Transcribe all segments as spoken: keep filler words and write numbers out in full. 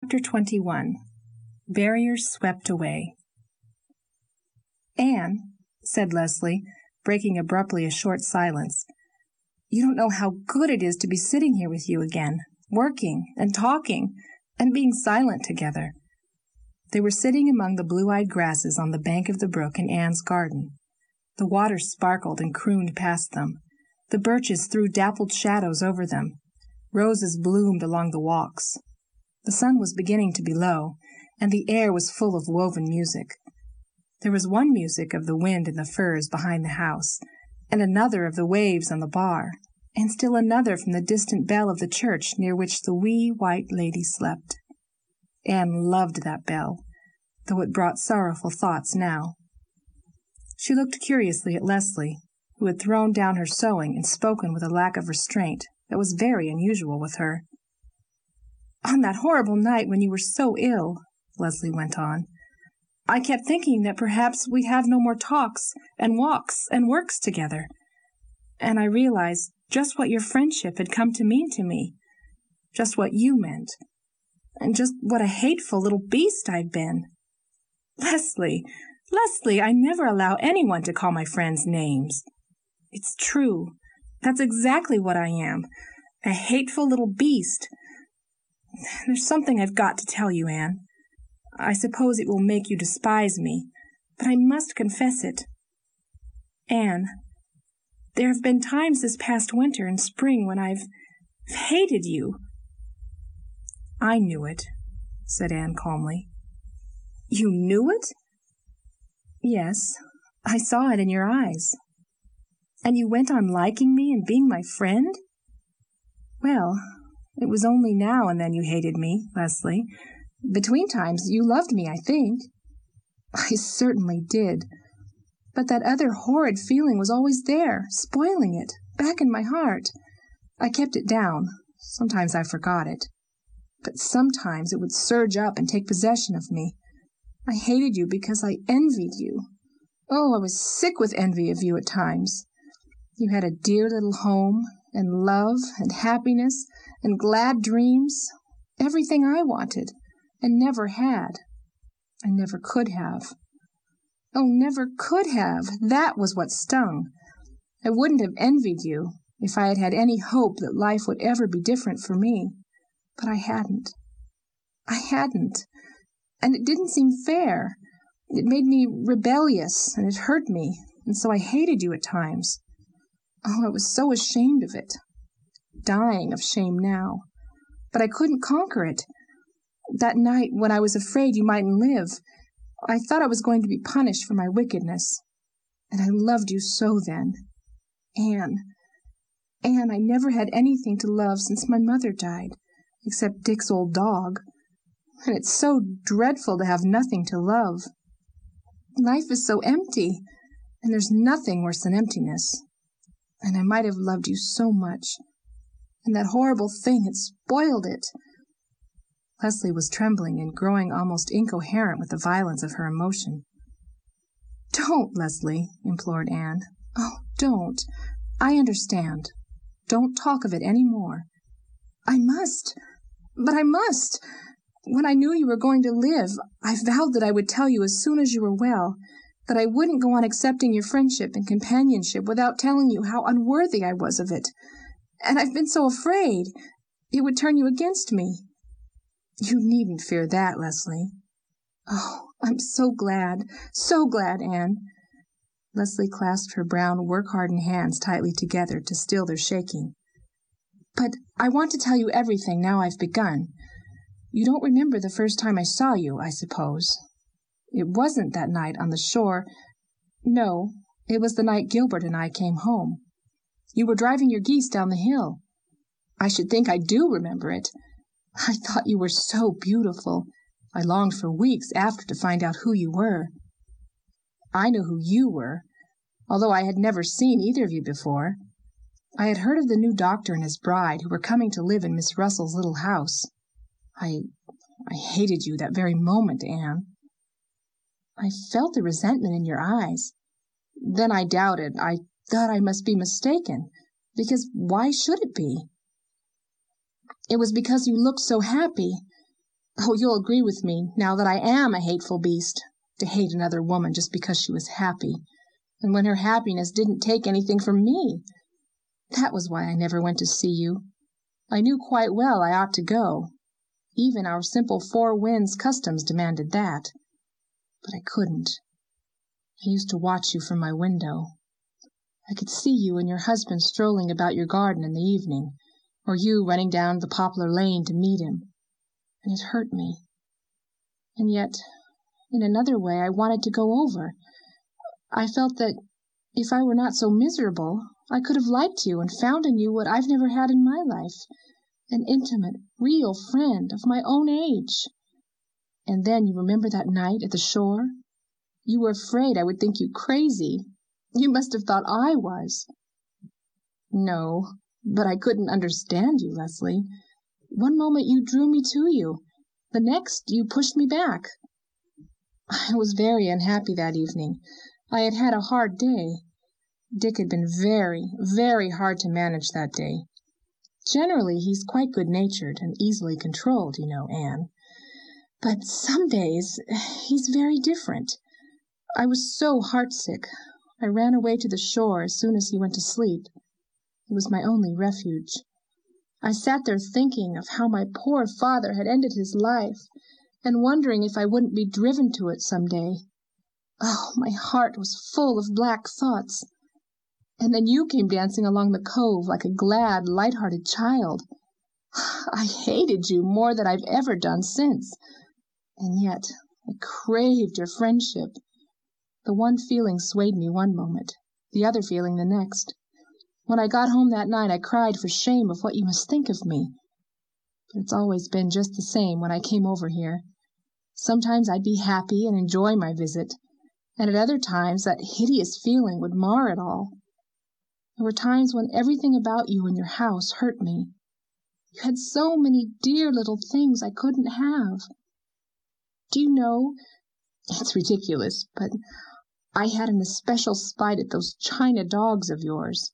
Chapter twenty-one. Barriers Swept Away. "Anne," said Leslie, breaking abruptly a short silence, "you don't know how good it is to be sitting here with you again, working and talking and being silent together." They were sitting among the blue-eyed grasses on the bank of the brook in Anne's garden. The water sparkled and crooned past them. The birches threw dappled shadows over them. Roses bloomed along the walks. The sun was beginning to be low, and the air was full of woven music. There was one music of the wind in the firs behind the house, and another of the waves on the bar, and still another from the distant bell of the church near which the wee white lady slept. Anne loved that bell, though it brought sorrowful thoughts now. She looked curiously at Leslie, who had thrown down her sewing and spoken with a lack of restraint that was very unusual with her. "On that horrible night when you were so ill," Leslie went on, "I kept thinking that perhaps we'd have no more talks and walks and works together. And I realized just what your friendship had come to mean to me, just what you meant, and just what a hateful little beast I'd been. Leslie, Leslie, I never allow anyone to call my friends names. It's true. That's exactly what I am, a hateful little beast. There's something I've got to tell you, Anne. I suppose it will make you despise me, but I must confess it. Anne, there have been times this past winter and spring when I've hated you." "I knew it," said Anne calmly. "You knew it?" "Yes, I saw it in your eyes." "And you went on liking me and being my friend?" "Well, it was only now and then you hated me, Leslie. Between times you loved me, I think." "I certainly did. But that other horrid feeling was always there, spoiling it, back in my heart. I kept it down. Sometimes I forgot it. But sometimes it would surge up and take possession of me. I hated you because I envied you. Oh, I was sick with envy of you at times. You had a dear little home, and love, and happiness, and glad dreams, everything I wanted, and never had. I never could have. Oh, never could have. That was what stung. I wouldn't have envied you if I had had any hope that life would ever be different for me. But I hadn't. I hadn't. And it didn't seem fair. It made me rebellious, and it hurt me, and so I hated you at times. Oh, I was so ashamed of it. Dying of shame now. But I couldn't conquer it. That night when I was afraid you mightn't live, I thought I was going to be punished for my wickedness. And I loved you so then. Anne, Anne, I never had anything to love since my mother died, except Dick's old dog. And it's so dreadful to have nothing to love. Life is so empty, and there's nothing worse than emptiness. And I might have loved you so much. And that horrible thing had spoiled it." Leslie was trembling and growing almost incoherent with the violence of her emotion. "Don't, Leslie," implored Anne. "Oh, don't. I understand. Don't talk of it any more." "I must. But I must. When I knew you were going to live, I vowed that I would tell you as soon as you were well, that I wouldn't go on accepting your friendship and companionship without telling you how unworthy I was of it. And I've been so afraid it would turn you against me." "You needn't fear that, Leslie." "Oh, I'm so glad, so glad, Anne." Leslie clasped her brown, work-hardened hands tightly together to still their shaking. "But I want to tell you everything now I've begun. You don't remember the first time I saw you, I suppose. It wasn't that night on the shore. No, it was the night Gilbert and I came home. You were driving your geese down the hill. I should think I do remember it. I thought you were so beautiful. I longed for weeks after to find out who you were. I knew who you were, although I had never seen either of you before. I had heard of the new doctor and his bride who were coming to live in Miss Russell's little house. I, I hated you that very moment, Anne. I felt the resentment in your eyes. Then I doubted. I thought I must be mistaken, because why should it be? It was because you looked so happy. Oh, you'll agree with me, now that I am a hateful beast, to hate another woman just because she was happy, and when her happiness didn't take anything from me. That was why I never went to see you. I knew quite well I ought to go. Even our simple Four Winds customs demanded that. But I couldn't. I used to watch you from my window. I could see you and your husband strolling about your garden in the evening, or you running down the poplar lane to meet him, and it hurt me. And yet, in another way, I wanted to go over. I felt that if I were not so miserable, I could have liked you and found in you what I've never had in my life, an intimate, real friend of my own age. And then you remember that night at the shore? You were afraid I would think you crazy. You must have thought I was. No, but I couldn't understand you, Leslie. One moment you drew me to you. The next you pushed me back. I was very unhappy that evening. I had had a hard day. Dick had been very, very hard to manage that day. Generally, he's quite good-natured and easily controlled, you know, Anne. But some days he's very different. I was so heartsick. I ran away to the shore as soon as he went to sleep. It was my only refuge. I sat there thinking of how my poor father had ended his life, and wondering if I wouldn't be driven to it some day. Oh, my heart was full of black thoughts. And then you came dancing along the cove like a glad, light-hearted child. I hated you more than I've ever done since. And yet I craved your friendship. The one feeling swayed me one moment, the other feeling the next. When I got home that night, I cried for shame of what you must think of me. But it's always been just the same when I came over here. Sometimes I'd be happy and enjoy my visit, and at other times that hideous feeling would mar it all. There were times when everything about you and your house hurt me. You had so many dear little things I couldn't have. Do you know, it's ridiculous, but I had an especial spite at those china dogs of yours.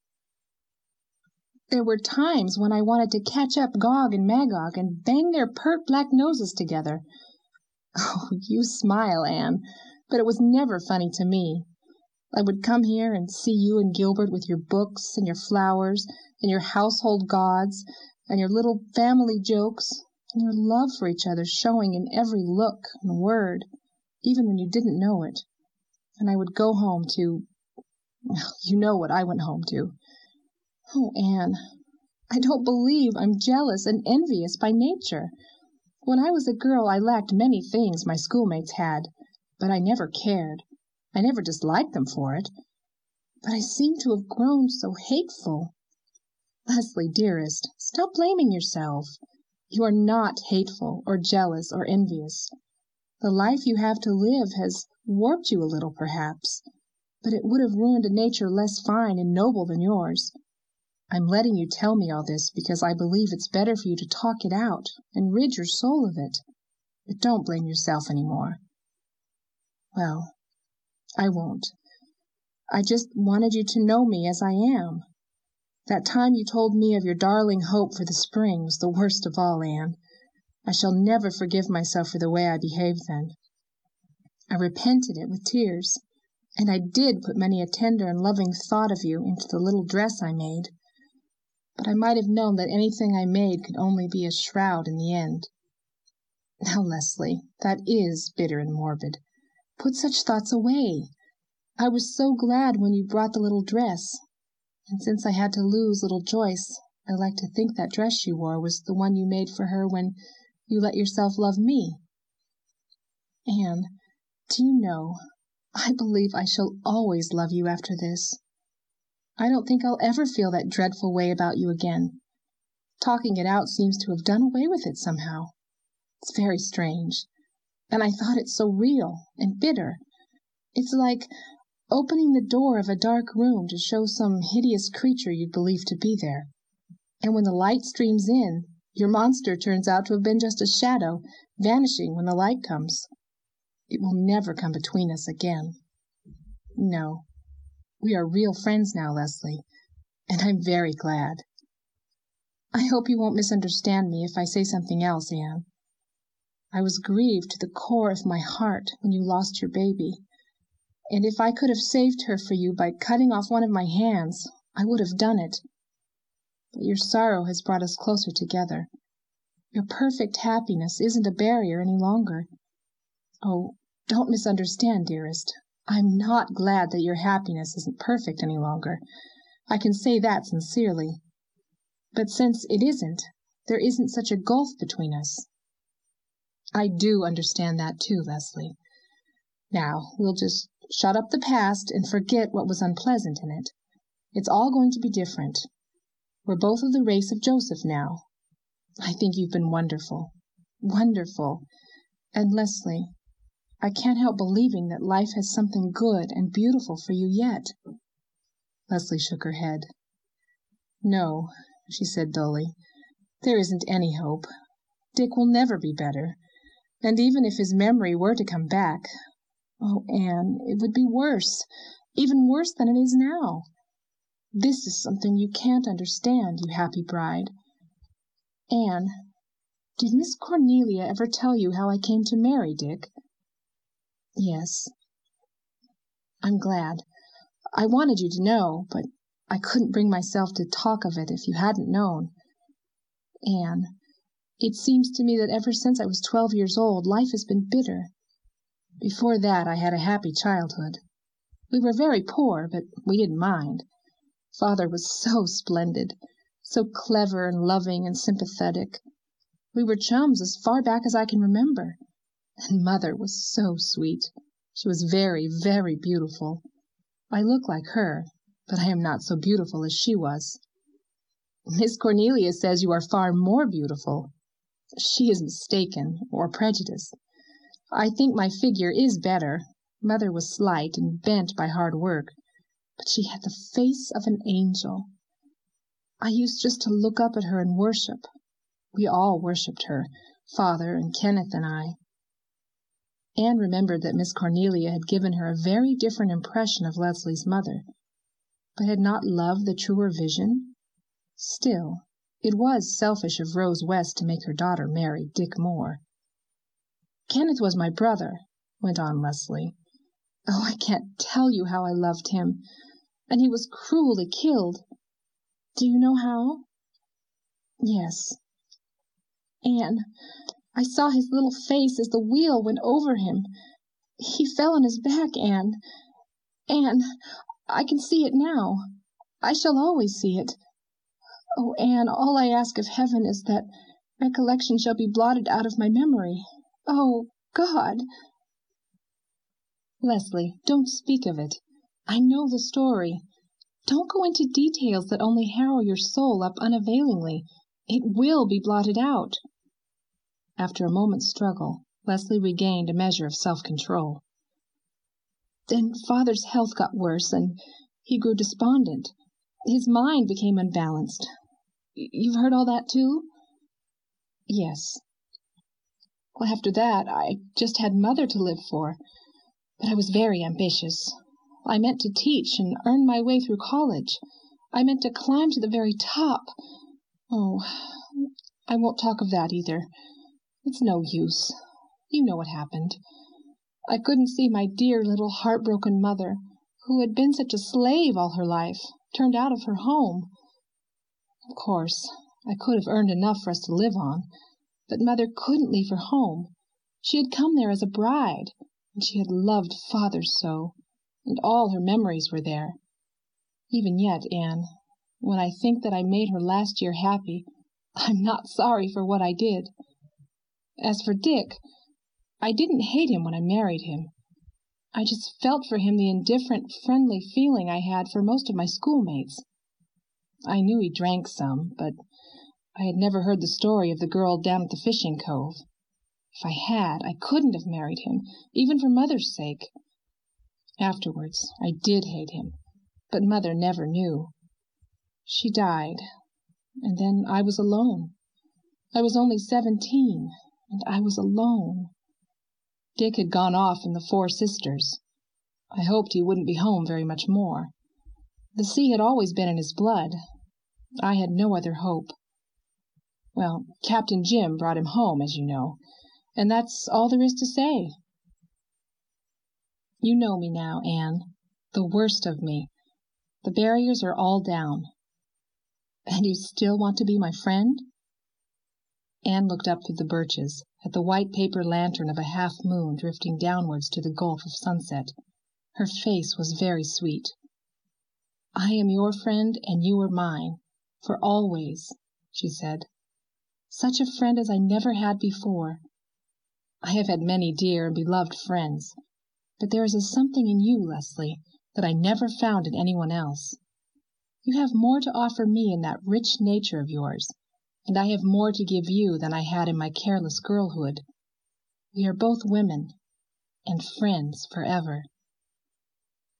There were times when I wanted to catch up Gog and Magog and bang their pert black noses together. Oh, you smile, Anne, but it was never funny to me. I would come here and see you and Gilbert with your books and your flowers and your household gods and your little family jokes and your love for each other showing in every look and word, even when you didn't know it. And I would go home to, well, you know what I went home to. Oh, Anne, I don't believe I'm jealous and envious by nature. When I was a girl, I lacked many things my schoolmates had, but I never cared. I never disliked them for it. But I seem to have grown so hateful. Leslie, dearest, stop blaming yourself. You are not hateful or jealous or envious. The life you have to live has warped you a little, perhaps, but it would have ruined a nature less fine and noble than yours. I'm letting you tell me all this because I believe it's better for you to talk it out and rid your soul of it. But don't blame yourself any more. Well, I won't. I just wanted you to know me as I am. That time you told me of your darling hope for the spring was the worst of all, Anne. I shall never forgive myself for the way I behaved then. I repented it with tears, and I did put many a tender and loving thought of you into the little dress I made. But I might have known that anything I made could only be a shroud in the end. Now, Leslie, that is bitter and morbid. Put such thoughts away. I was so glad when you brought the little dress, and since I had to lose little Joyce, I like to think that dress she wore was the one you made for her when you let yourself love me. Anne, do you know, I believe I shall always love you after this. I don't think I'll ever feel that dreadful way about you again. Talking it out seems to have done away with it somehow. It's very strange, and I thought it so real and bitter. It's like opening the door of a dark room to show some hideous creature you'd believe to be there. And when the light streams in, your monster turns out to have been just a shadow, vanishing when the light comes. It will never come between us again. No, we are real friends now, Leslie, and I'm very glad. I hope you won't misunderstand me if I say something else, Anne. I was grieved to the core of my heart when you lost your baby, and if I could have saved her for you by cutting off one of my hands, I would have done it. But your sorrow has brought us closer together. Your perfect happiness isn't a barrier any longer. Oh, don't misunderstand, dearest. I'm not glad that your happiness isn't perfect any longer. I can say that sincerely. But since it isn't, there isn't such a gulf between us. I do understand that too, Leslie. Now, we'll just shut up the past and forget what was unpleasant in it. It's all going to be different. We're both of the race of Joseph now. I think you've been wonderful. Wonderful. And Leslie, I can't help believing that life has something good and beautiful for you yet. Leslie shook her head. No, she said dully. There isn't any hope. Dick will never be better. And even if his memory were to come back, oh, Anne, it would be worse, even worse than it is now. This is something you can't understand, you happy bride. Anne, did Miss Cornelia ever tell you how I came to marry Dick? Yes. I'm glad. I wanted you to know, but I couldn't bring myself to talk of it if you hadn't known. Anne, it seems to me that ever since I was twelve years old, life has been bitter. Before that, I had a happy childhood. We were very poor, but we didn't mind. Father was so splendid, so clever and loving and sympathetic. We were chums as far back as I can remember. And Mother was so sweet. She was very, very beautiful. I look like her, but I am not so beautiful as she was. Miss Cornelia says you are far more beautiful. She is mistaken, or prejudiced. I think my figure is better. Mother was slight and bent by hard work, but she had the face of an angel. I used just to look up at her and worship. We all worshipped her, Father and Kenneth and I. Anne remembered that Miss Cornelia had given her a very different impression of Leslie's mother, but had not love the truer vision? Still, it was selfish of Rose West to make her daughter marry Dick Moore. Kenneth was my brother, went on Leslie. Oh, I can't tell you how I loved him. And he was cruelly killed. Do you know how? Yes. Anne, I saw his little face as the wheel went over him. He fell on his back, Anne. Anne, I can see it now. I shall always see it. Oh, Anne, all I ask of heaven is that recollection shall be blotted out of my memory. Oh, God! Leslie, don't speak of it. I know the story. Don't go into details that only harrow your soul up unavailingly. It will be blotted out. After a moment's struggle, Leslie regained a measure of self-control. Then Father's health got worse, and he grew despondent. His mind became unbalanced. You've heard all that, too? Yes. Well, after that, I just had Mother to live for. But I was very ambitious. I meant to teach and earn my way through college. I meant to climb to the very top. Oh, I won't talk of that either. It's no use. You know what happened. I couldn't see my dear little heartbroken mother, who had been such a slave all her life, turned out of her home. Of course, I could have earned enough for us to live on, but Mother couldn't leave her home. She had come there as a bride, and she had loved Father so, and all her memories were there. Even yet, Anne, when I think that I made her last year happy, I'm not sorry for what I did. As for Dick, I didn't hate him when I married him. I just felt for him the indifferent, friendly feeling I had for most of my schoolmates. I knew he drank some, but I had never heard the story of the girl down at the fishing cove. If I had, I couldn't have married him, even for Mother's sake. Afterwards, I did hate him, but Mother never knew. She died, and then I was alone. I was only seventeen, and I was alone. Dick had gone off in the Four Sisters. I hoped he wouldn't be home very much more. The sea had always been in his blood. I had no other hope. Well, Captain Jim brought him home, as you know. And that's all there is to say. You know me now, Anne. The worst of me. The barriers are all down. And you still want to be my friend? Anne looked up through the birches, at the white paper lantern of a half-moon drifting downwards to the gulf of sunset. Her face was very sweet. I am your friend, and you are mine, for always, she said. Such a friend as I never had before. I have had many dear and beloved friends, but there is a something in you, Leslie, that I never found in anyone else. You have more to offer me in that rich nature of yours, and I have more to give you than I had in my careless girlhood. We are both women, and friends forever.